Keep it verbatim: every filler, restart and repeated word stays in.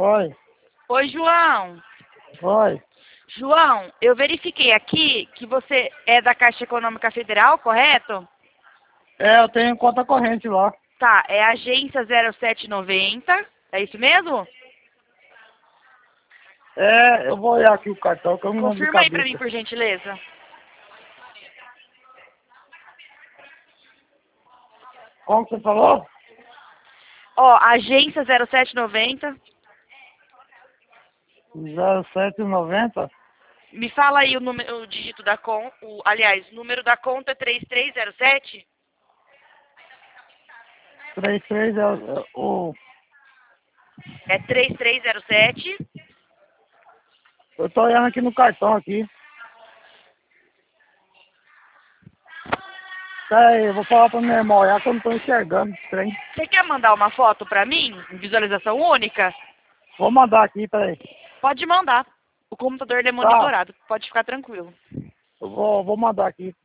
Oi. Oi, João. Oi. João, eu verifiquei aqui que você é da Caixa Econômica Federal, correto? É, eu tenho conta corrente lá. Tá, é a agência zero sete noventa, é isso mesmo? É, eu vou olhar aqui o cartão que eu não lembro de Confirma aí pra mim, cabeça. por gentileza. Como que você falou? Ó, agência zero sete noventa. zero sete noventa. Me fala aí o, número, o dígito da conta, o, aliás, o número da conta é três três zero sete? trinta e três é o... é o- É três três zero sete. Eu tô olhando aqui no cartão aqui. Peraí, eu vou falar pra minha irmã olhar que eu não tô enxergando esse trem. Você quer mandar uma foto pra mim, em visualização única? Vou mandar aqui, peraí. Pode mandar. O computador ele é Tá, monitorado, pode ficar tranquilo. eu vou, vou mandar aqui.